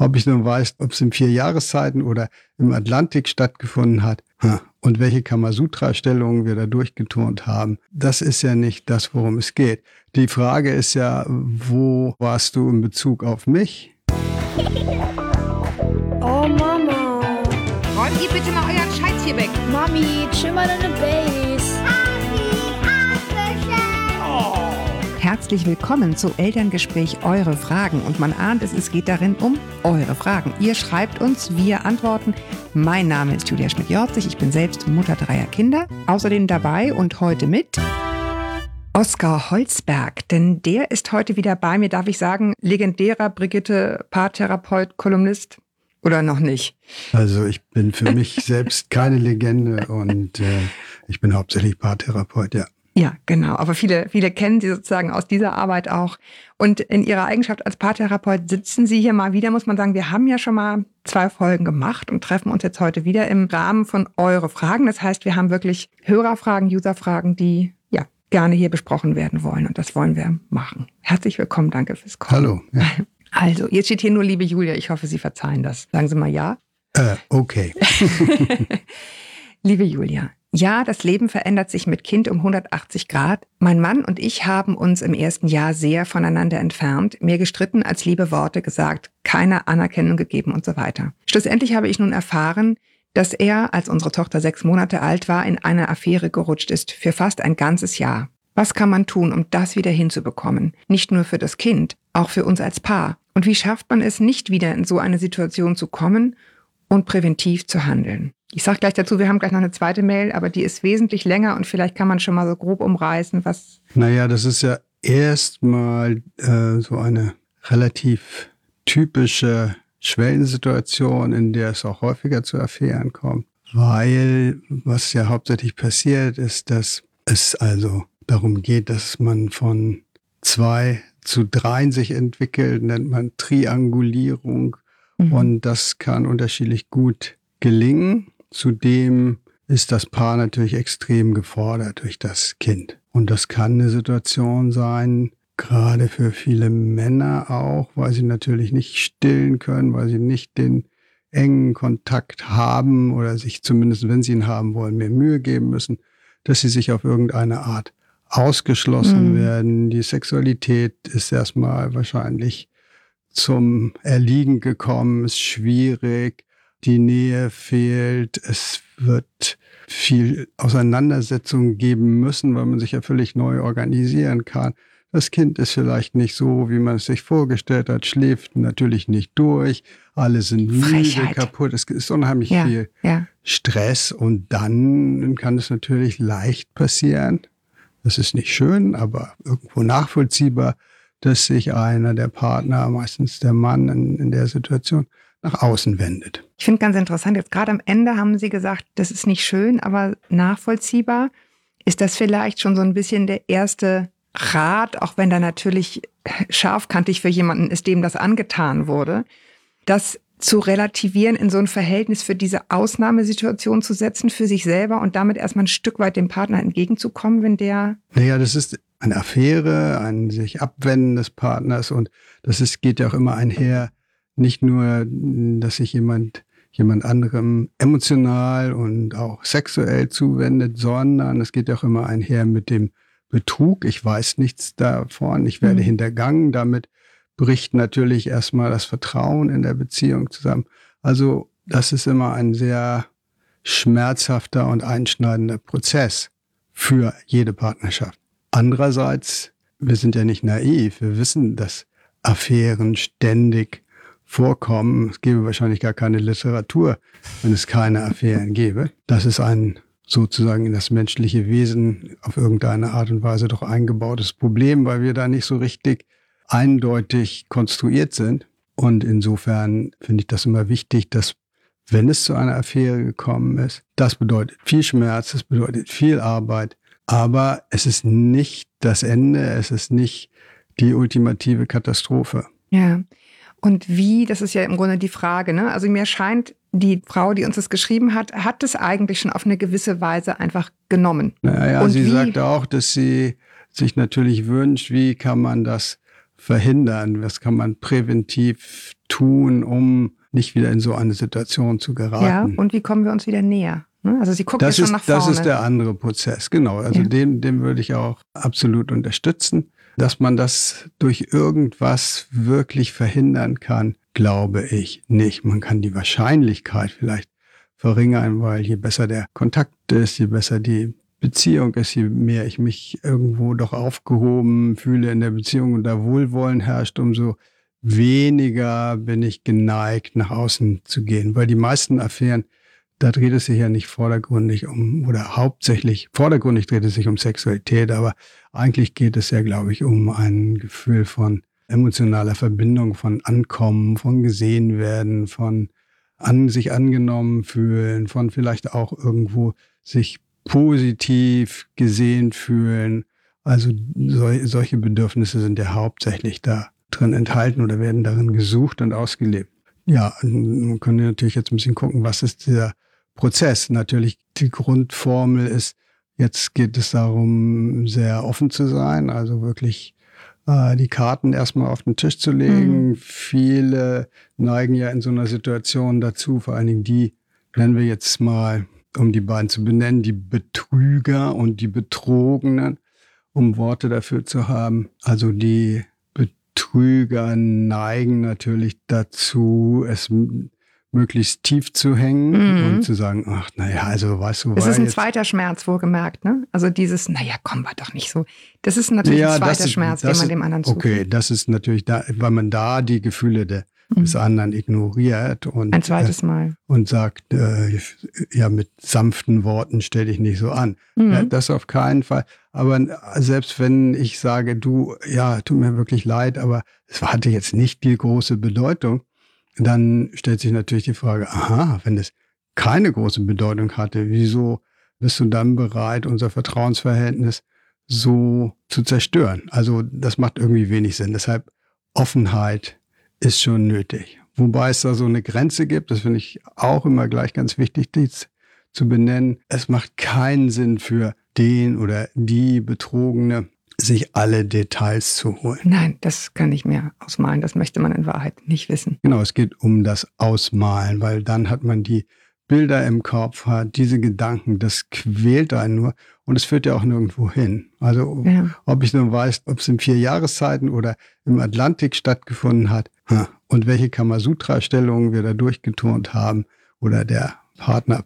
Ob ich nun weiß, ob es in 4 Jahreszeiten oder im Atlantik stattgefunden hat und welche Kamasutra-Stellungen wir da durchgeturnt haben, das ist ja nicht das, worum es geht. Die Frage ist ja, wo warst du in Bezug auf mich? Oh Mama. Räumt ihr bitte mal euren Scheiß hier weg. Mami, chill mal deine Base. Herzlich willkommen zu Elterngespräch Eure Fragen. Und man ahnt es geht darin um eure Fragen. Ihr schreibt uns, wir antworten. Mein Name ist Julia Schmidt-Jorzig, ich bin selbst Mutter 3 Kinder. Außerdem dabei und heute mit Oskar Holzberg, denn der ist heute wieder bei mir, darf ich sagen, legendärer Brigitte, Paartherapeut, Kolumnist oder noch nicht? Also ich bin für mich selbst keine Legende und ich bin hauptsächlich Paartherapeut, ja. Ja, genau. Aber viele kennen Sie sozusagen aus dieser Arbeit auch. Und in Ihrer Eigenschaft als Paartherapeut sitzen Sie hier mal wieder, muss man sagen, wir haben ja schon mal 2 Folgen gemacht und treffen uns jetzt heute wieder im Rahmen von Eure Fragen. Das heißt, wir haben wirklich Hörerfragen, Userfragen, die ja gerne hier besprochen werden wollen. Und das wollen wir machen. Herzlich willkommen, danke fürs Kommen. Hallo. Ja. Also, jetzt steht hier nur liebe Julia. Ich hoffe, Sie verzeihen das. Sagen Sie mal ja. Okay. Liebe Julia. Ja, das Leben verändert sich mit Kind um 180 Grad. Mein Mann und ich haben uns im ersten Jahr sehr voneinander entfernt, mehr gestritten als liebe Worte gesagt, keine Anerkennung gegeben und so weiter. Schlussendlich habe ich nun erfahren, dass er, als unsere Tochter 6 Monate alt war, in eine Affäre gerutscht ist für fast ein ganzes Jahr. Was kann man tun, um das wieder hinzubekommen? Nicht nur für das Kind, auch für uns als Paar. Und wie schafft man es, nicht wieder in so eine Situation zu kommen und präventiv zu handeln? Ich sage gleich dazu, wir haben gleich noch eine zweite Mail, aber die ist wesentlich länger und vielleicht kann man schon mal so grob umreißen, was... Naja, das ist ja erstmal so eine relativ typische Schwellensituation, in der es auch häufiger zu Affären kommt. Weil was ja hauptsächlich passiert ist, dass es also darum geht, dass man von 2 zu 3 sich entwickelt, nennt man Triangulierung. Und das kann unterschiedlich gut gelingen. Zudem ist das Paar natürlich extrem gefordert durch das Kind. Und das kann eine Situation sein, gerade für viele Männer auch, weil sie natürlich nicht stillen können, weil sie nicht den engen Kontakt haben oder sich zumindest, wenn sie ihn haben wollen, mehr Mühe geben müssen, dass sie sich auf irgendeine Art ausgeschlossen werden. Die Sexualität ist erstmal wahrscheinlich zum Erliegen gekommen, ist schwierig. Die Nähe fehlt, es wird viel Auseinandersetzung geben müssen, weil man sich ja völlig neu organisieren kann. Das Kind ist vielleicht nicht so, wie man es sich vorgestellt hat, schläft natürlich nicht durch, alle sind müde, kaputt, es ist unheimlich viel Stress und dann kann es natürlich leicht passieren, das ist nicht schön, aber irgendwo nachvollziehbar, dass sich einer der Partner, meistens der Mann in der Situation, nach außen wendet. Ich finde ganz interessant, jetzt gerade am Ende haben Sie gesagt, das ist nicht schön, aber nachvollziehbar. Ist das vielleicht schon so ein bisschen der erste Rat, auch wenn da natürlich scharfkantig für jemanden ist, dem das angetan wurde, das zu relativieren, in so ein Verhältnis für diese Ausnahmesituation zu setzen, für sich selber und damit erstmal ein Stück weit dem Partner entgegenzukommen, wenn der... Naja, das ist eine Affäre, ein sich Abwenden des Partners und geht ja auch immer einher, nicht nur, dass sich jemand anderem emotional und auch sexuell zuwendet, sondern es geht auch immer einher mit dem Betrug. Ich weiß nichts davon, ich werde hintergangen. Damit bricht natürlich erstmal das Vertrauen in der Beziehung zusammen. Also das ist immer ein sehr schmerzhafter und einschneidender Prozess für jede Partnerschaft. Andererseits, wir sind ja nicht naiv, wir wissen, dass Affären ständig vorkommen. Es gäbe wahrscheinlich gar keine Literatur, wenn es keine Affären gäbe. Das ist ein sozusagen in das menschliche Wesen auf irgendeine Art und Weise doch eingebautes Problem, weil wir da nicht so richtig eindeutig konstruiert sind. Und insofern finde ich das immer wichtig, dass, wenn es zu einer Affäre gekommen ist, das bedeutet viel Schmerz, das bedeutet viel Arbeit, aber es ist nicht das Ende, es ist nicht die ultimative Katastrophe. Ja. Und wie, das ist ja im Grunde die Frage, ne? Also mir scheint, die Frau, die uns das geschrieben hat, hat es eigentlich schon auf eine gewisse Weise einfach genommen. Naja, und sie sagt auch, dass sie sich natürlich wünscht, wie kann man das verhindern? Was kann man präventiv tun, um nicht wieder in so eine Situation zu geraten? Ja, und wie kommen wir uns wieder näher? Also sie guckt ja schon nach vorne. Das ist der andere Prozess, genau. Also den würde ich auch absolut unterstützen. Dass man das durch irgendwas wirklich verhindern kann, glaube ich nicht. Man kann die Wahrscheinlichkeit vielleicht verringern, weil je besser der Kontakt ist, je besser die Beziehung ist, je mehr ich mich irgendwo doch aufgehoben fühle in der Beziehung und da Wohlwollen herrscht, umso weniger bin ich geneigt, nach außen zu gehen. Weil die meisten Affären, da dreht es sich ja nicht vordergründig vordergründig dreht es sich um Sexualität, aber eigentlich geht es ja, glaube ich, um ein Gefühl von emotionaler Verbindung, von Ankommen, von gesehen werden, von sich angenommen fühlen, von vielleicht auch irgendwo sich positiv gesehen fühlen. Also solche Bedürfnisse sind ja hauptsächlich da drin enthalten oder werden darin gesucht und ausgelebt. Ja, man kann natürlich jetzt ein bisschen gucken, was ist dieser Prozess. Natürlich die Grundformel ist, jetzt geht es darum, sehr offen zu sein, also wirklich die Karten erstmal auf den Tisch zu legen. Viele neigen ja in so einer Situation dazu, vor allen Dingen die, nennen wir jetzt mal, um die beiden zu benennen, die Betrüger und die Betrogenen, um Worte dafür zu haben. Also die Betrüger neigen natürlich dazu, es möglichst tief zu hängen und zu sagen, ach, naja, also weißt du, es ist ein zweiter Schmerz, wohlgemerkt, ne? Also dieses, naja, komm, war doch nicht so. Das ist natürlich ein zweiter Schmerz, den man dem anderen zufügt. Okay, das ist natürlich da, weil man da die Gefühle des anderen ignoriert und ein zweites Mal und sagt, ja, mit sanften Worten stell dich nicht so an. Ja, das auf keinen Fall. Aber selbst wenn ich sage, du, ja, tut mir wirklich leid, aber es hatte jetzt nicht die große Bedeutung, dann stellt sich natürlich die Frage, aha, wenn es keine große Bedeutung hatte, wieso bist du dann bereit, unser Vertrauensverhältnis so zu zerstören? Also das macht irgendwie wenig Sinn. Deshalb Offenheit ist schon nötig. Wobei es da so eine Grenze gibt, das finde ich auch immer gleich ganz wichtig, dies zu benennen. Es macht keinen Sinn für den oder die Betrogene, sich alle Details zu holen. Nein, das kann ich mir ausmalen. Das möchte man in Wahrheit nicht wissen. Genau, es geht um das Ausmalen, weil dann hat man die Bilder im Kopf, hat diese Gedanken, das quält einen nur und es führt ja auch nirgendwo hin. Also ob ich nun weiß, ob es in 4 Jahreszeiten oder im Atlantik stattgefunden hat und welche Kamasutra-Stellungen wir da durchgeturnt haben oder der Partner,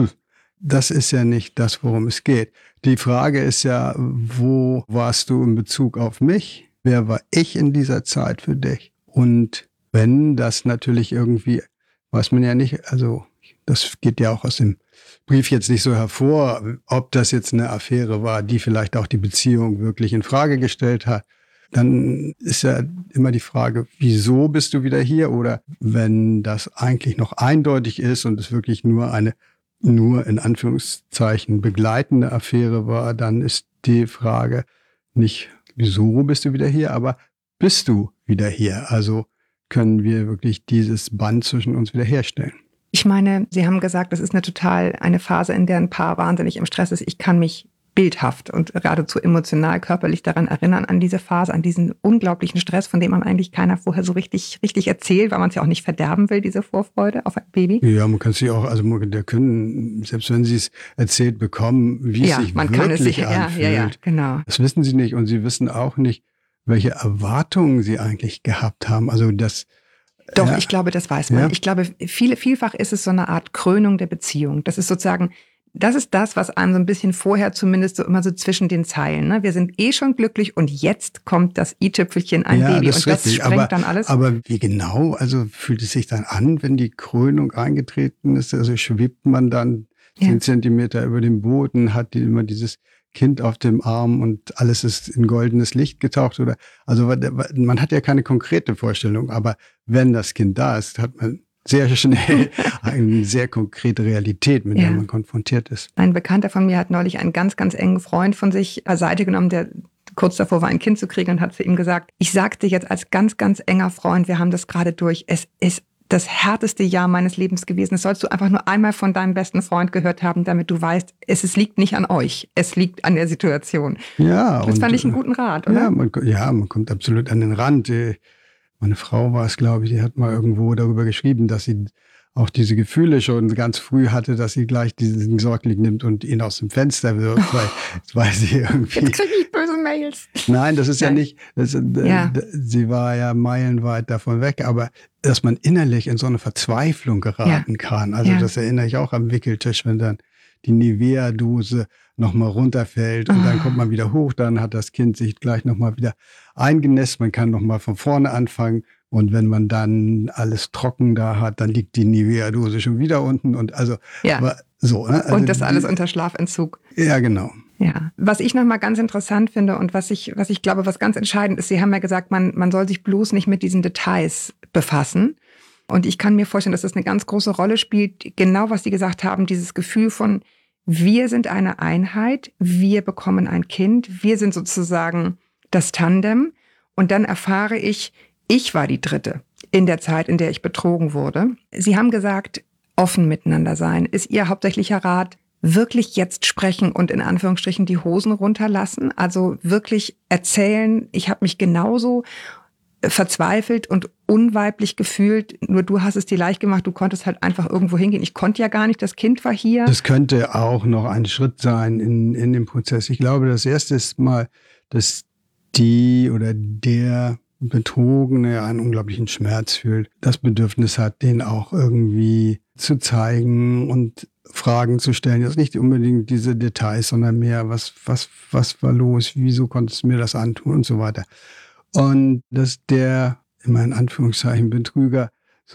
das ist ja nicht das, worum es geht. Die Frage ist ja, wo warst du in Bezug auf mich? Wer war ich in dieser Zeit für dich? Und wenn das natürlich irgendwie, weiß man ja nicht, also das geht ja auch aus dem Brief jetzt nicht so hervor, ob das jetzt eine Affäre war, die vielleicht auch die Beziehung wirklich in Frage gestellt hat. Dann ist ja immer die Frage, wieso bist du wieder hier? Oder wenn das eigentlich noch eindeutig ist und es wirklich nur in Anführungszeichen begleitende Affäre war, dann ist die Frage nicht, wieso bist du wieder hier, aber bist du wieder hier? Also können wir wirklich dieses Band zwischen uns wiederherstellen? Ich meine, Sie haben gesagt, das ist eine Phase, in der ein Paar wahnsinnig im Stress ist. Ich kann mich bildhaft und geradezu emotional, körperlich daran erinnern, an diese Phase, an diesen unglaublichen Stress, von dem man eigentlich keiner vorher so richtig erzählt, weil man es ja auch nicht verderben will, diese Vorfreude auf ein Baby. Ja, man kann sich auch, also der können, selbst wenn sie es erzählt bekommen, wie es sich man wirklich kann es sich, anfühlt. Ja, genau. Das wissen sie nicht und sie wissen auch nicht, welche Erwartungen sie eigentlich gehabt haben. Also das Doch, ich glaube, das weiß man. Ja? Ich glaube, vielfach ist es so eine Art Krönung der Beziehung. Das ist sozusagen, das ist das, was einem so ein bisschen vorher zumindest so immer so zwischen den Zeilen, ne? Wir sind schon glücklich und jetzt kommt das i-Tüpfelchen, ein Baby und das sprengt dann alles. Aber wie genau, also fühlt es sich dann an, wenn die Krönung eingetreten ist? Also schwebt man dann 10 Zentimeter über dem Boden, hat immer dieses Kind auf dem Arm und alles ist in goldenes Licht getaucht oder, also man hat ja keine konkrete Vorstellung, aber wenn das Kind da ist, hat man sehr schnell eine sehr konkrete Realität, mit der man konfrontiert ist. Ein Bekannter von mir hat neulich einen ganz, ganz engen Freund von sich beiseite genommen, der kurz davor war, ein Kind zu kriegen und hat zu ihm gesagt, ich sag dir jetzt als ganz, ganz enger Freund, wir haben das gerade durch, es ist das härteste Jahr meines Lebens gewesen. Das sollst du einfach nur einmal von deinem besten Freund gehört haben, damit du weißt, es liegt nicht an euch, es liegt an der Situation. Ja. Das fand ich einen guten Rat, oder? Man kommt absolut an den Rand. Meine Frau war es, glaube ich, die hat mal irgendwo darüber geschrieben, dass sie auch diese Gefühle schon ganz früh hatte, dass sie gleich diesen Säugling nimmt und ihn aus dem Fenster wirft, weil sie irgendwie... Jetzt kriege ich böse Mails. Nein, das ist ja nicht... Sie war ja meilenweit davon weg, aber dass man innerlich in so eine Verzweiflung geraten kann. Also das erinnere ich auch am Wickeltisch, wenn dann die Nivea-Dose nochmal runterfällt und dann kommt man wieder hoch, dann hat das Kind sich gleich nochmal wieder eingenässt, man kann nochmal von vorne anfangen. Und wenn man dann alles trocken da hat, dann liegt die Nivea-Dose schon wieder unten und also so. Ne? Also und das alles unter Schlafentzug. Ja, genau. Ja, was ich nochmal ganz interessant finde und was ich glaube, was ganz entscheidend ist, Sie haben ja gesagt, man soll sich bloß nicht mit diesen Details befassen. Und ich kann mir vorstellen, dass das eine ganz große Rolle spielt, genau was Sie gesagt haben, dieses Gefühl von, wir sind eine Einheit, wir bekommen ein Kind, wir sind sozusagen das Tandem. Und dann erfahre ich war die Dritte in der Zeit, in der ich betrogen wurde. Sie haben gesagt, offen miteinander sein. Ist Ihr hauptsächlicher Rat, wirklich jetzt sprechen und in Anführungsstrichen die Hosen runterlassen? Also wirklich erzählen, ich habe mich genauso verzweifelt und unweiblich gefühlt. Nur du hast es dir leicht gemacht, du konntest halt einfach irgendwo hingehen. Ich konnte ja gar nicht, das Kind war hier. Das könnte auch noch ein Schritt sein in dem Prozess. Ich glaube, das erste ist mal, dass die oder der Betrogene einen unglaublichen Schmerz fühlt, das Bedürfnis hat, den auch irgendwie zu zeigen und Fragen zu stellen. Jetzt nicht unbedingt diese Details, sondern mehr, was war los, wieso konntest du mir das antun und so weiter. Und dass der, immer in Anführungszeichen, Betrüger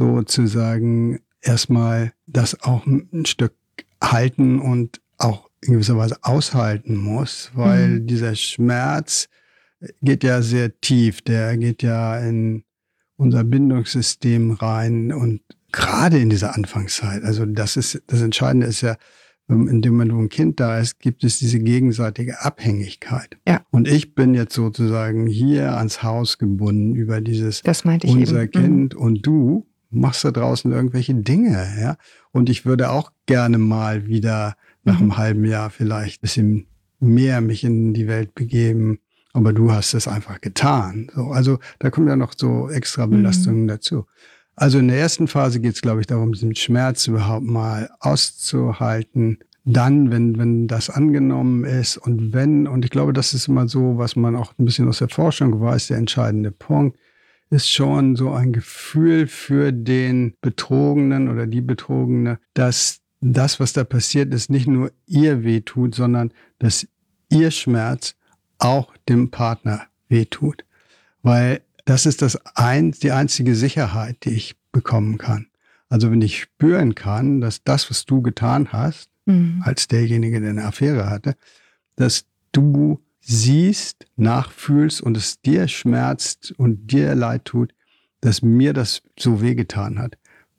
sozusagen erstmal das auch ein Stück halten und auch in gewisser Weise aushalten muss, weil dieser Schmerz geht ja sehr tief, der geht ja in unser Bindungssystem rein und gerade in dieser Anfangszeit, also das Entscheidende ist ja, in dem Moment, wo ein Kind da ist, gibt es diese gegenseitige Abhängigkeit. Ja. Und ich bin jetzt sozusagen hier ans Haus gebunden über dieses das meinte ich unser eben. Kind und du machst da draußen irgendwelche Dinge, ja. Und ich würde auch gerne mal wieder nach einem halben Jahr vielleicht ein bisschen mehr mich in die Welt begeben. Aber du hast es einfach getan. So, also da kommen ja noch so extra Belastungen dazu. Also in der ersten Phase geht es, glaube ich, darum, diesen Schmerz überhaupt mal auszuhalten. Dann, wenn das angenommen ist und ich glaube, das ist immer so, was man auch ein bisschen aus der Forschung weiß, der entscheidende Punkt, ist schon so ein Gefühl für den Betrogenen oder die Betrogene, dass das, was da passiert ist, nicht nur ihr wehtut, sondern dass ihr Schmerz auch dem Partner wehtut. Weil das ist die einzige Sicherheit, die ich bekommen kann. Also wenn ich spüren kann, dass das, was du getan hast, als derjenige, der eine Affäre hatte, dass du siehst, nachfühlst und es dir schmerzt und dir leid tut, dass mir das so wehgetan hat,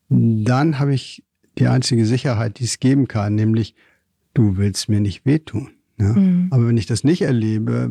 dann habe ich die einzige Sicherheit, die es geben kann, nämlich du willst mir nicht wehtun. Ja? Aber wenn ich das nicht erlebe,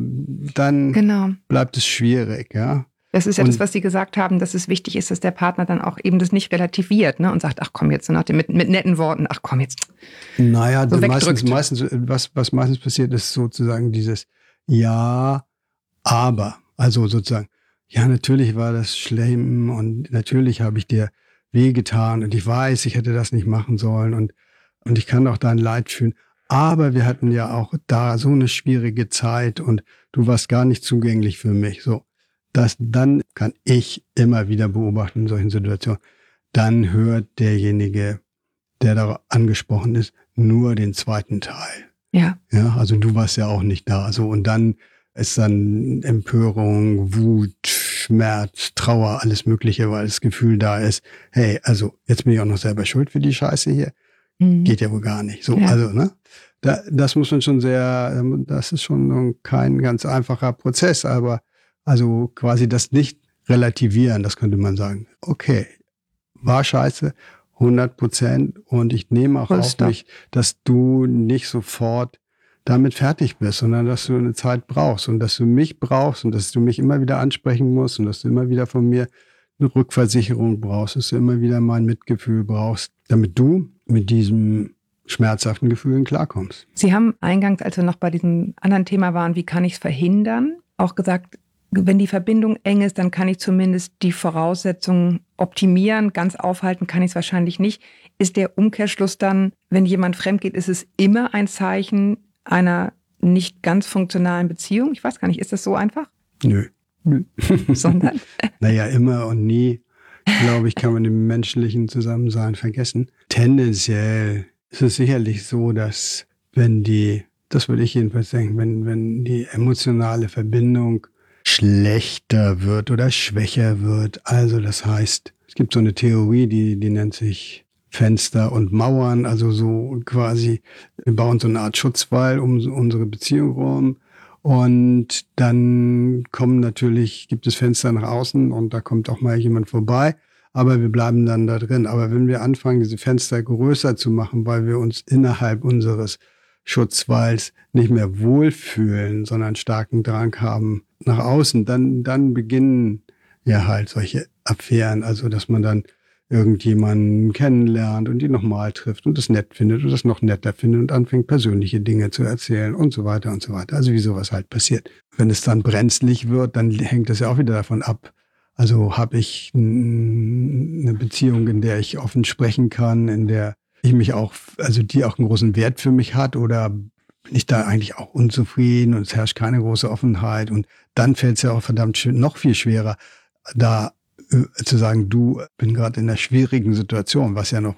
dann bleibt es schwierig. Ja? Das ist ja das, was Sie gesagt haben, dass es wichtig ist, dass der Partner dann auch eben das nicht relativiert, ne? Und sagt, ach komm jetzt, mit netten Worten, ach komm jetzt. Naja, so meistens, was meistens passiert, ist sozusagen dieses Ja, aber. Also sozusagen, ja, natürlich war das schlimm und natürlich habe ich dir wehgetan und ich weiß, ich hätte das nicht machen sollen und ich kann auch dein Leid fühlen. Aber wir hatten ja auch da so eine schwierige Zeit und du warst gar nicht zugänglich für mich. So, dann kann ich immer wieder beobachten in solchen Situationen. Dann hört derjenige, der da angesprochen ist, nur den zweiten Teil. Ja. Ja, also du warst ja auch nicht da. So, und dann ist dann Empörung, Wut, Schmerz, Trauer, alles Mögliche, weil das Gefühl da ist, hey, also jetzt bin ich auch noch selber schuld für die Scheiße hier. Geht ja wohl gar nicht. So, also, ne? Das muss man schon das ist schon kein ganz einfacher Prozess, aber also quasi das nicht relativieren, das könnte man sagen. Okay, war scheiße, 100% und ich nehme auch auf mich, dass du nicht sofort damit fertig bist, sondern dass du eine Zeit brauchst und dass du mich brauchst und dass du mich immer wieder ansprechen musst und dass du immer wieder von mir eine Rückversicherung brauchst, dass du immer wieder mal ein Mitgefühl brauchst, damit du mit diesem schmerzhaften Gefühlen klarkommst. Sie haben eingangs, als wir noch bei diesem anderen Thema waren, wie kann ich es verhindern, auch gesagt, wenn die Verbindung eng ist, dann kann ich zumindest die Voraussetzungen optimieren. Ganz aufhalten kann ich es wahrscheinlich nicht. Ist der Umkehrschluss dann, wenn jemand fremd geht, ist es immer ein Zeichen einer nicht ganz funktionalen Beziehung? Ich weiß gar nicht, ist das so einfach? Nö. Sondern? Naja, immer und nie, glaube ich, kann man im menschlichen Zusammensein vergessen. Tendenziell ist es sicherlich so, dass das würde ich jedenfalls denken, wenn die emotionale Verbindung schlechter wird oder schwächer wird, also das heißt, es gibt so eine Theorie, die nennt sich Fenster und Mauern, also so quasi, wir bauen so eine Art Schutzwall um unsere Beziehung rum. Und dann gibt es Fenster nach außen und da kommt auch mal jemand vorbei, aber wir bleiben dann da drin. Aber wenn wir anfangen, diese Fenster größer zu machen, weil wir uns innerhalb unseres Schutzwalls nicht mehr wohlfühlen, sondern starken Drang haben nach außen, dann beginnen ja halt solche Affären, also dass man dann irgendjemanden kennenlernt und die nochmal trifft und das nett findet und das noch netter findet und anfängt, persönliche Dinge zu erzählen und so weiter und so weiter. Also wie sowas halt passiert. Wenn es dann brenzlig wird, dann hängt das ja auch wieder davon ab. Also habe ich eine Beziehung, in der ich offen sprechen kann, in der ich mich auch, also die auch einen großen Wert für mich hat, oder bin ich da eigentlich auch unzufrieden und es herrscht keine große Offenheit, und dann fällt es ja auch verdammt noch viel schwerer, da zu sagen, du, bin gerade in einer schwierigen Situation, was ja noch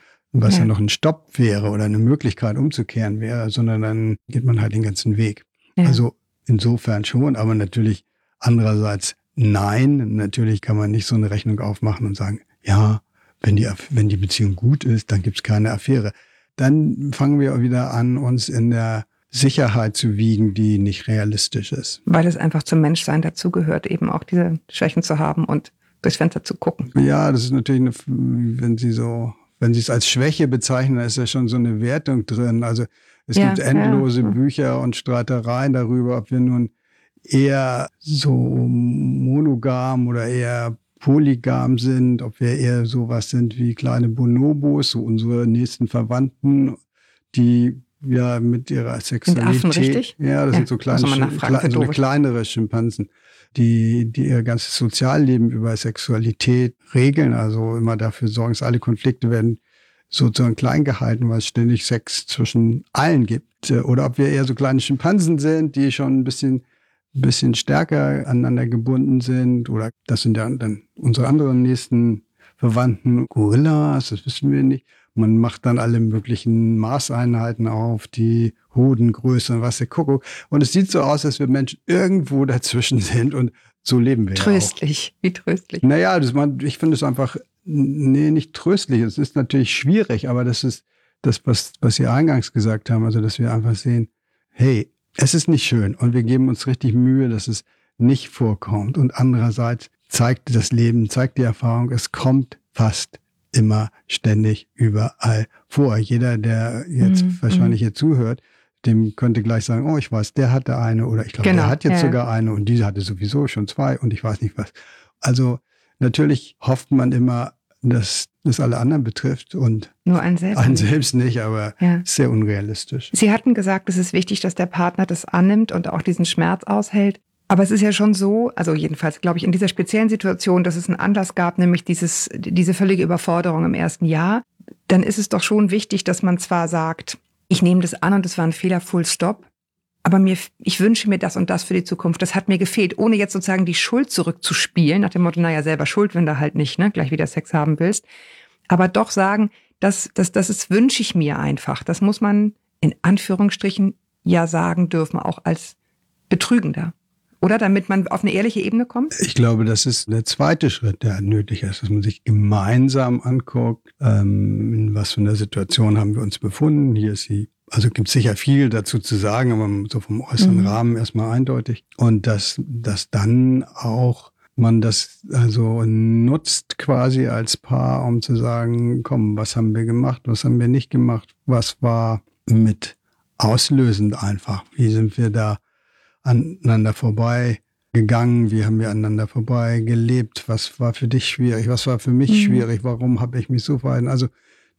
ein Stopp wäre oder eine Möglichkeit umzukehren wäre, sondern dann geht man halt den ganzen Weg. Ja. Also insofern schon, aber natürlich andererseits nein, natürlich kann man nicht so eine Rechnung aufmachen und sagen, ja, wenn die Beziehung gut ist, dann gibt es keine Affäre. Dann fangen wir wieder an, uns in der Sicherheit zu wiegen, die nicht realistisch ist. Weil es einfach zum Menschsein dazugehört, eben auch diese Schwächen zu haben und durchs Fenster zu gucken. Ja, das ist natürlich, wenn Sie es als Schwäche bezeichnen, da ist ja schon so eine Wertung drin. Also es gibt endlose Bücher und Streitereien darüber, ob wir nun eher so monogam oder eher polygam sind, ob wir eher sowas sind wie kleine Bonobos, so unsere nächsten Verwandten, die ja mit ihrer Sexualität. Sind Affen, richtig? Ja, das sind so eine kleinere Schimpansen, die ihr ganzes Sozialleben über Sexualität regeln, also immer dafür sorgen, dass alle Konflikte werden sozusagen klein gehalten, weil es ständig Sex zwischen allen gibt. Oder ob wir eher so kleine Schimpansen sind, die schon ein bisschen stärker aneinander gebunden sind, oder das sind ja dann unsere anderen nächsten Verwandten, Gorillas, das wissen wir nicht. Man macht dann alle möglichen Maßeinheiten auf, die Hodengröße und was der Kuckuck. Und es sieht so aus, als wir Menschen irgendwo dazwischen sind, und so leben wir tröstlich, ja auch. Wie tröstlich. Naja, ich finde es einfach, nicht tröstlich. Es ist natürlich schwierig, aber das ist das, was Sie eingangs gesagt haben, also dass wir einfach sehen, hey, es ist nicht schön und wir geben uns richtig Mühe, dass es nicht vorkommt. Und andererseits zeigt das Leben, zeigt die Erfahrung, es kommt fast immer, ständig, überall vor. Jeder, der jetzt wahrscheinlich hier zuhört, dem könnte gleich sagen, oh, ich weiß, der hatte eine, oder ich glaube, der hat jetzt sogar eine und diese hatte sowieso schon 2 und ich weiß nicht was. Also natürlich hofft man immer, dass das alle anderen betrifft und nur einen selbst nicht, aber sehr unrealistisch. Sie hatten gesagt, es ist wichtig, dass der Partner das annimmt und auch diesen Schmerz aushält. Aber es ist ja schon so, also jedenfalls glaube ich in dieser speziellen Situation, dass es einen Anlass gab, nämlich diese völlige Überforderung im ersten Jahr. Dann ist es doch schon wichtig, dass man zwar sagt, ich nehme das an und es war ein Fehler, full stop, aber ich wünsche mir das und das für die Zukunft. Das hat mir gefehlt, ohne jetzt sozusagen die Schuld zurückzuspielen, nach dem Motto, naja, selber schuld, wenn du halt nicht gleich wieder Sex haben willst. Aber doch sagen, das wünsche ich mir einfach. Das muss man in Anführungsstrichen ja sagen dürfen, auch als Betrügender. Oder damit man auf eine ehrliche Ebene kommt? Ich glaube, das ist der zweite Schritt, der nötig ist, dass man sich gemeinsam anguckt, in was für einer Situation haben wir uns befunden. Hier ist sie. Also gibt es sicher viel dazu zu sagen, aber so vom äußeren Rahmen erstmal eindeutig. Und dass dann auch man das also nutzt quasi als Paar, um zu sagen, komm, was haben wir gemacht, was haben wir nicht gemacht, was war mit auslösend einfach, wie sind wir da aneinander vorbei gegangen? Wie haben wir aneinander vorbei gelebt? Was war für dich schwierig? Was war für mich schwierig? Warum habe ich mich so verhalten? Also,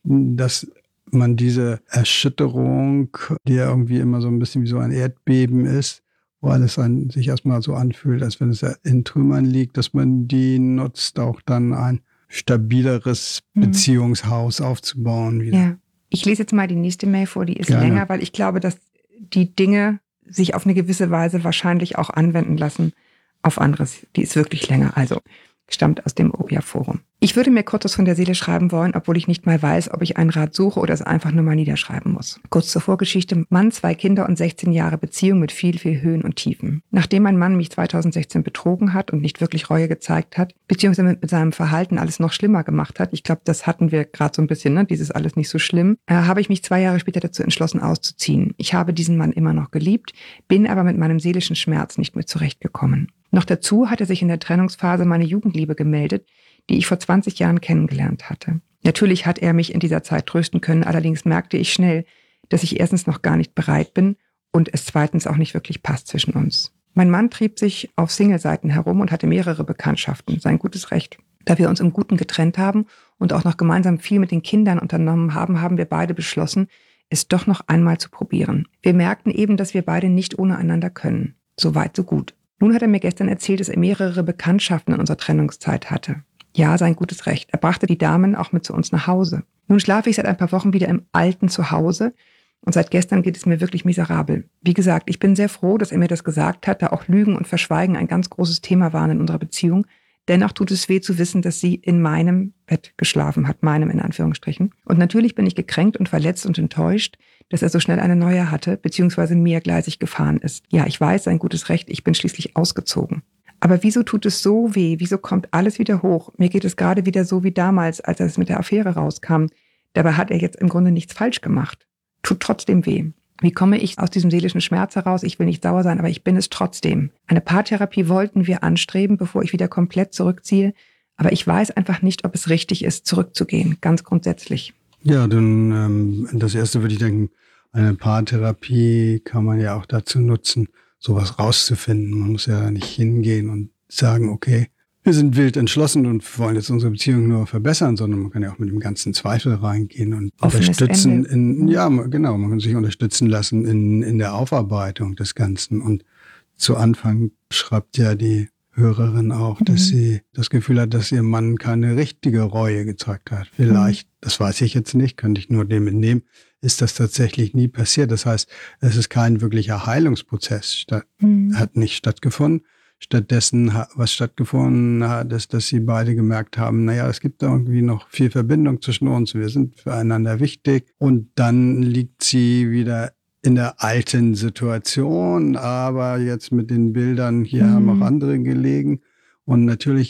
dass man diese Erschütterung, die ja irgendwie immer so ein bisschen wie so ein Erdbeben ist, wo alles sich erstmal so anfühlt, als wenn es ja in Trümmern liegt, dass man die nutzt, auch dann ein stabileres Beziehungshaus aufzubauen wieder. Ja. Ich lese jetzt mal die nächste Mail vor, die ist Gerne. länger, weil ich glaube, dass die Dinge sich auf eine gewisse Weise wahrscheinlich auch anwenden lassen auf anderes. Die ist wirklich länger, also stammt aus dem Obia-Forum. Ich würde mir kurz was von der Seele schreiben wollen, obwohl ich nicht mal weiß, ob ich einen Rat suche oder es einfach nur mal niederschreiben muss. Kurz zur Vorgeschichte. Mann, 2 Kinder und 16 Jahre Beziehung mit viel, viel Höhen und Tiefen. Nachdem mein Mann mich 2016 betrogen hat und nicht wirklich Reue gezeigt hat, beziehungsweise mit seinem Verhalten alles noch schlimmer gemacht hat, ich glaube, das hatten wir gerade so ein bisschen, ne? Dieses alles nicht so schlimm, habe ich mich 2 Jahre später dazu entschlossen, auszuziehen. Ich habe diesen Mann immer noch geliebt, bin aber mit meinem seelischen Schmerz nicht mehr zurechtgekommen. Noch dazu hatte sich in der Trennungsphase meine Jugendliebe gemeldet, die ich vor 20 Jahren kennengelernt hatte. Natürlich hat er mich in dieser Zeit trösten können, allerdings merkte ich schnell, dass ich erstens noch gar nicht bereit bin und es zweitens auch nicht wirklich passt zwischen uns. Mein Mann trieb sich auf Single-Seiten herum und hatte mehrere Bekanntschaften, sein gutes Recht. Da wir uns im Guten getrennt haben und auch noch gemeinsam viel mit den Kindern unternommen haben, haben wir beide beschlossen, es doch noch einmal zu probieren. Wir merkten eben, dass wir beide nicht ohne einander können. So weit, so gut. Nun hat er mir gestern erzählt, dass er mehrere Bekanntschaften in unserer Trennungszeit hatte. Ja, sein gutes Recht. Er brachte die Damen auch mit zu uns nach Hause. Nun schlafe ich seit ein paar Wochen wieder im alten Zuhause und seit gestern geht es mir wirklich miserabel. Wie gesagt, ich bin sehr froh, dass er mir das gesagt hat, da auch Lügen und Verschweigen ein ganz großes Thema waren in unserer Beziehung. Dennoch tut es weh zu wissen, dass sie in meinem Bett geschlafen hat, meinem in Anführungsstrichen. Und natürlich bin ich gekränkt und verletzt und enttäuscht, dass er so schnell eine neue hatte, beziehungsweise mehrgleisig gefahren ist. Ja, ich weiß, sein gutes Recht, ich bin schließlich ausgezogen. Aber wieso tut es so weh? Wieso kommt alles wieder hoch? Mir geht es gerade wieder so wie damals, als es mit der Affäre rauskam. Dabei hat er jetzt im Grunde nichts falsch gemacht. Tut trotzdem weh. Wie komme ich aus diesem seelischen Schmerz heraus? Ich will nicht sauer sein, aber ich bin es trotzdem. Eine Paartherapie wollten wir anstreben, bevor ich wieder komplett zurückziehe. Aber ich weiß einfach nicht, ob es richtig ist, zurückzugehen, ganz grundsätzlich. Ja, dann das Erste würde ich denken, eine Paartherapie kann man ja auch dazu nutzen, sowas rauszufinden. Man muss ja nicht hingehen und sagen, okay, wir sind wild entschlossen und wollen jetzt unsere Beziehung nur verbessern, sondern man kann ja auch mit dem ganzen Zweifel reingehen und Offenes unterstützen. Ende. Ja, genau, man kann sich unterstützen lassen in der Aufarbeitung des Ganzen. Und zu Anfang schreibt ja die Hörerin auch, dass sie das Gefühl hat, dass ihr Mann keine richtige Reue gezeigt hat. Vielleicht, das weiß ich jetzt nicht, könnte ich nur dem entnehmen, ist das tatsächlich nie passiert. Das heißt, es ist kein wirklicher Heilungsprozess, hat nicht stattgefunden. Stattdessen, was stattgefunden hat, ist, dass sie beide gemerkt haben, naja, es gibt irgendwie noch viel Verbindung zwischen uns, wir sind füreinander wichtig. Und dann liegt sie wieder in der alten Situation, aber jetzt mit den Bildern, hier haben auch andere gelegen. Und natürlich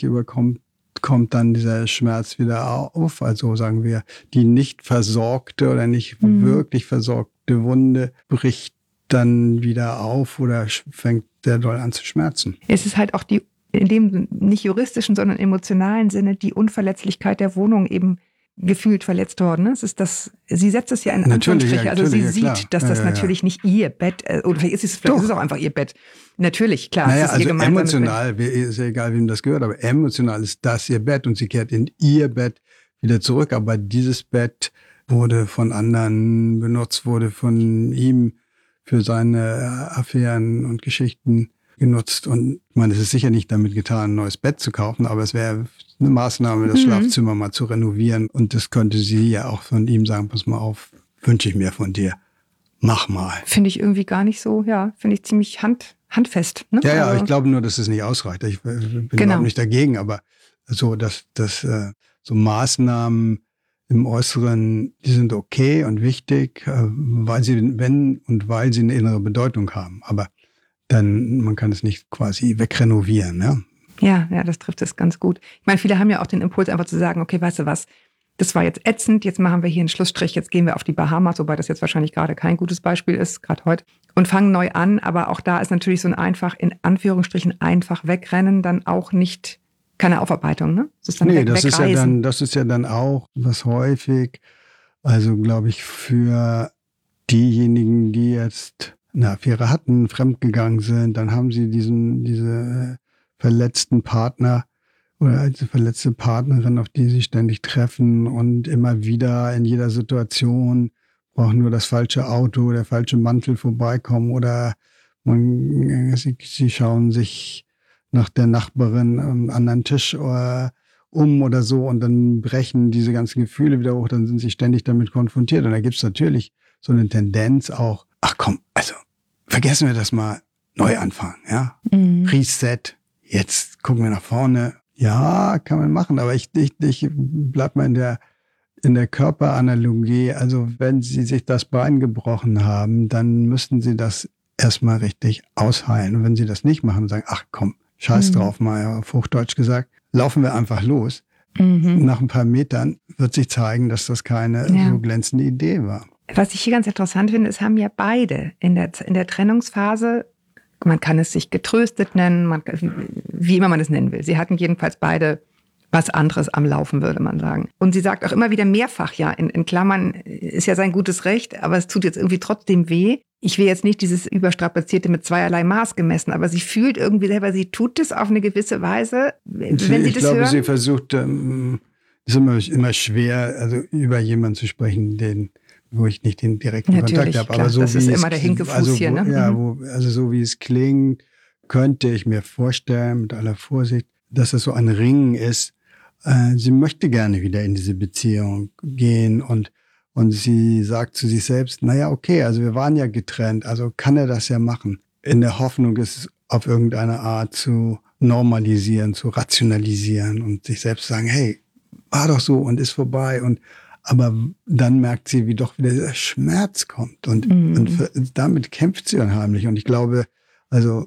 kommt dann dieser Schmerz wieder auf. Also sagen wir, die nicht versorgte oder nicht wirklich versorgte Wunde bricht dann wieder auf oder fängt sehr doll an zu schmerzen. Es ist halt auch in dem nicht juristischen, sondern emotionalen Sinne die Unverletzlichkeit der Wohnung eben gefühlt verletzt worden. Ne? Es ist sie setzt es ja in Anführungsstriche, ja, also sie ja, sieht, klar. dass das natürlich nicht ihr Bett, oder vielleicht ist es auch einfach ihr Bett. Natürlich, klar. Naja, es ist also ihr gemeinsames emotional, ist ja egal, wem das gehört, aber emotional ist das ihr Bett und sie kehrt in ihr Bett wieder zurück. Aber dieses Bett wurde von anderen benutzt, wurde von ihm für seine Affären und Geschichten genutzt. Und ich meine, es ist sicher nicht damit getan, ein neues Bett zu kaufen, aber es wäre eine Maßnahme, das Schlafzimmer mal zu renovieren. Und das könnte sie ja auch von ihm sagen, pass mal auf, wünsche ich mir von dir. Mach mal. Finde ich irgendwie gar nicht so, finde ich ziemlich handfest. Ne? Ja, also, ich glaube nur, dass es nicht ausreicht. Ich bin überhaupt nicht dagegen, aber so, dass so Maßnahmen im Äußeren, die sind okay und wichtig, weil sie eine innere Bedeutung haben. Aber dann, man kann es nicht quasi wegrenovieren, ne? Ja, das trifft es ganz gut. Ich meine, viele haben ja auch den Impuls, einfach zu sagen, okay, weißt du was, das war jetzt ätzend, jetzt machen wir hier einen Schlussstrich, jetzt gehen wir auf die Bahamas, wobei das jetzt wahrscheinlich gerade kein gutes Beispiel ist, gerade heute, und fangen neu an. Aber auch da ist natürlich so ein einfach, in Anführungsstrichen, einfach wegrennen dann auch nicht keine Aufarbeitung, ne? Das ist dann das ist ja dann auch was häufig, also glaube ich, für diejenigen, die jetzt eine Affäre hatten, fremdgegangen sind, dann haben sie diese verletzten Partner oder diese verletzte Partnerin, auf die sie ständig treffen und immer wieder in jeder Situation braucht nur das falsche Auto, der falsche Mantel vorbeikommen oder sie schauen sich nach der Nachbarin am anderen Tisch oder so und dann brechen diese ganzen Gefühle wieder hoch, dann sind sie ständig damit konfrontiert. Und da gibt es natürlich so eine Tendenz auch, ach komm, also vergessen wir das mal, neu anfangen, ja? Reset, jetzt gucken wir nach vorne. Ja, kann man machen, aber ich bleib mal in der Körperanalogie. Also wenn Sie sich das Bein gebrochen haben, dann müssten Sie das erstmal richtig ausheilen. Und wenn Sie das nicht machen und sagen, ach komm, scheiß drauf, mal auf Hochdeutsch gesagt, laufen wir einfach los. Nach ein paar Metern wird sich zeigen, dass das keine so glänzende Idee war. Was ich hier ganz interessant finde, es haben ja beide in der Trennungsphase, man kann es sich getröstet nennen, wie immer man es nennen will. Sie hatten jedenfalls beide was anderes am Laufen, würde man sagen. Und sie sagt auch immer wieder mehrfach, ja, in Klammern, ist ja sein gutes Recht, aber es tut jetzt irgendwie trotzdem weh. Ich will jetzt nicht dieses Überstrapazierte mit zweierlei Maß gemessen, aber sie fühlt irgendwie selber, sie tut es auf eine gewisse Weise, wenn sie das hören. Ich glaube, sie versucht, es ist immer schwer, also über jemanden zu sprechen, wo ich nicht den direkten Kontakt habe. Klar, aber so das wie ist immer der Hinkefuß hier, ne? Ja, also so wie es klingt, könnte ich mir vorstellen, mit aller Vorsicht, dass es so ein Ringen ist. Sie möchte gerne wieder in diese Beziehung gehen und sie sagt zu sich selbst, naja, okay, also wir waren ja getrennt, also kann er das ja machen. In der Hoffnung, es auf irgendeine Art zu normalisieren, zu rationalisieren und sich selbst sagen, hey, war doch so und ist vorbei. Aber dann merkt sie, wie doch wieder der Schmerz kommt und damit kämpft sie unheimlich. Und ich glaube, also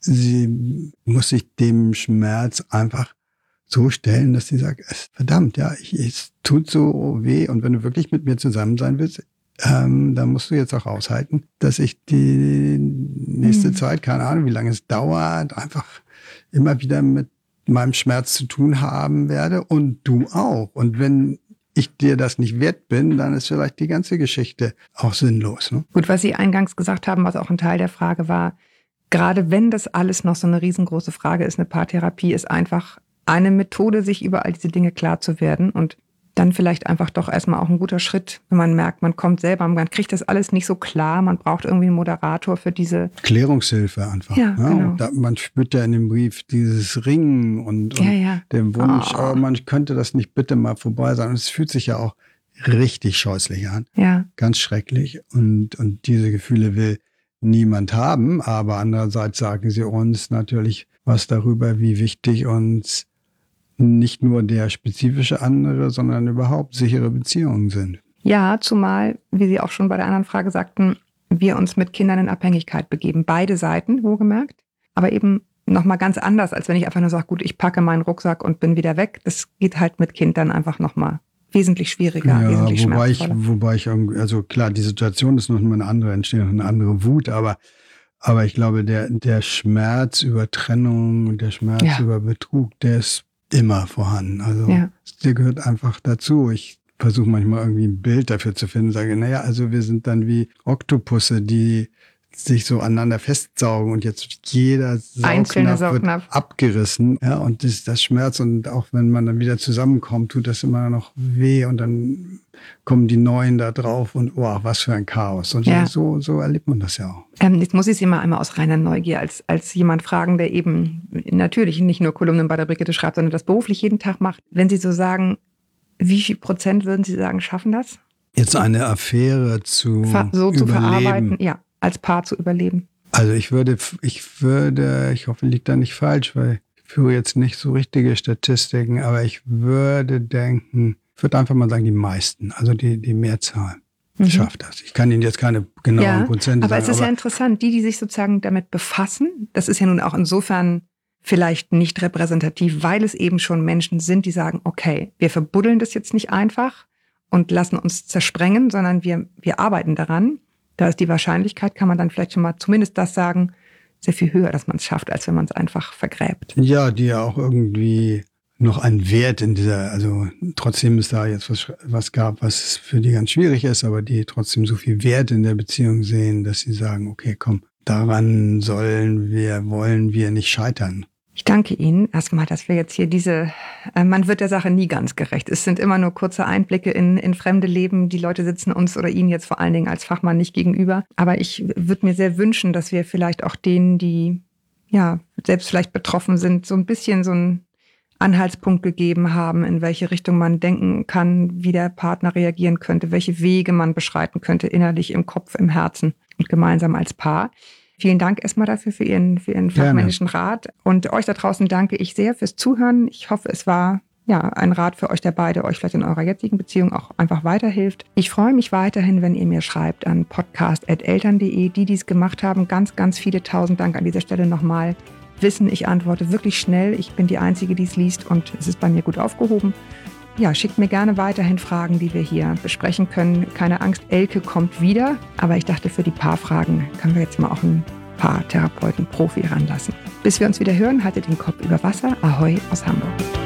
sie muss sich dem Schmerz einfach so stellen, dass sie sagt, verdammt, ja, es tut so weh und wenn du wirklich mit mir zusammen sein willst, dann musst du jetzt auch aushalten, dass ich die nächste Zeit, keine Ahnung, wie lange es dauert, einfach immer wieder mit meinem Schmerz zu tun haben werde und du auch. Und wenn ich dir das nicht wert bin, dann ist vielleicht die ganze Geschichte auch sinnlos. Ne? Gut, was Sie eingangs gesagt haben, was auch ein Teil der Frage war, gerade wenn das alles noch so eine riesengroße Frage ist, eine Paartherapie ist einfach eine Methode, sich über all diese Dinge klar zu werden und dann vielleicht einfach doch erstmal auch ein guter Schritt, wenn man merkt, man kommt selber, man kriegt das alles nicht so klar, man braucht irgendwie einen Moderator für diese Klärungshilfe einfach. Ja, genau. Man spürt ja in dem Brief dieses Ringen und den Wunsch, man könnte das nicht bitte mal vorbei sein. Und es fühlt sich ja auch richtig scheußlich an. Ja. Ganz schrecklich. Und diese Gefühle will niemand haben, aber andererseits sagen sie uns natürlich was darüber, wie wichtig uns nicht nur der spezifische andere, sondern überhaupt sichere Beziehungen sind. Ja, zumal, wie Sie auch schon bei der anderen Frage sagten, wir uns mit Kindern in Abhängigkeit begeben. Beide Seiten, wohlgemerkt. Aber eben nochmal ganz anders, als wenn ich einfach nur sage, gut, ich packe meinen Rucksack und bin wieder weg. Das geht halt mit Kind dann einfach nochmal wesentlich schwieriger, wesentlich schmerzvoller. Wobei ich, also klar, die Situation ist noch mal eine andere, entsteht noch eine andere Wut, aber ich glaube, der Schmerz über Trennung und der Schmerz über Betrug, der ist immer vorhanden. Also der gehört einfach dazu. Ich versuche manchmal irgendwie ein Bild dafür zu finden, sage, naja, also wir sind dann wie Oktopusse, die sich so aneinander festsaugen und jetzt jeder Saugnapf wird abgerissen. Ja, und das Schmerz und auch wenn man dann wieder zusammenkommt, tut das immer noch weh und dann kommen die Neuen da drauf und was für ein Chaos. Und so erlebt man das ja auch. Jetzt muss ich Sie mal einmal aus reiner Neugier als jemand fragen, der eben natürlich nicht nur Kolumnen bei der Brigitte schreibt, sondern das beruflich jeden Tag macht. Wenn Sie so sagen, wie viel Prozent würden Sie sagen, schaffen das? Jetzt eine Affäre zu verarbeiten, als Paar zu überleben. Also ich hoffe, liegt da nicht falsch, weil ich führe jetzt nicht so richtige Statistiken, aber ich würde denken, ich würde einfach mal sagen, die meisten, also die Mehrzahl schafft das. Ich kann Ihnen jetzt keine genauen Prozente sagen. Aber es ist ja interessant, die sich sozusagen damit befassen, das ist ja nun auch insofern vielleicht nicht repräsentativ, weil es eben schon Menschen sind, die sagen, okay, wir verbuddeln das jetzt nicht einfach und lassen uns zersprengen, sondern wir arbeiten daran. Da ist die Wahrscheinlichkeit, kann man dann vielleicht schon mal zumindest das sagen, sehr viel höher, dass man es schafft, als wenn man es einfach vergräbt. Ja, die ja auch irgendwie noch einen Wert in dieser, also trotzdem ist da jetzt was gab, was für die ganz schwierig ist, aber die trotzdem so viel Wert in der Beziehung sehen, dass sie sagen, okay, komm, daran wollen wir nicht scheitern. Ich danke Ihnen erstmal, dass wir jetzt hier man wird der Sache nie ganz gerecht. Es sind immer nur kurze Einblicke in fremde Leben. Die Leute sitzen uns oder Ihnen jetzt vor allen Dingen als Fachmann nicht gegenüber. Aber ich würde mir sehr wünschen, dass wir vielleicht auch denen, die ja selbst vielleicht betroffen sind, so ein bisschen so einen Anhaltspunkt gegeben haben, in welche Richtung man denken kann, wie der Partner reagieren könnte, welche Wege man beschreiten könnte, innerlich, im Kopf, im Herzen und gemeinsam als Paar. Vielen Dank erstmal dafür für Ihren fachmännischen Rat. Und euch da draußen danke ich sehr fürs Zuhören. Ich hoffe, es war ein Rat für euch, der beide euch vielleicht in eurer jetzigen Beziehung auch einfach weiterhilft. Ich freue mich weiterhin, wenn ihr mir schreibt an podcast@eltern.de. Die es gemacht haben, ganz, ganz viele tausend Dank an dieser Stelle nochmal. Wissen, ich antworte wirklich schnell. Ich bin die Einzige, die es liest und es ist bei mir gut aufgehoben. Ja, schickt mir gerne weiterhin Fragen, die wir hier besprechen können. Keine Angst, Elke kommt wieder. Aber ich dachte, für die Paarfragen können wir jetzt mal auch ein Paartherapeuten-Profi ranlassen. Bis wir uns wieder hören, haltet den Kopf über Wasser. Ahoi aus Hamburg.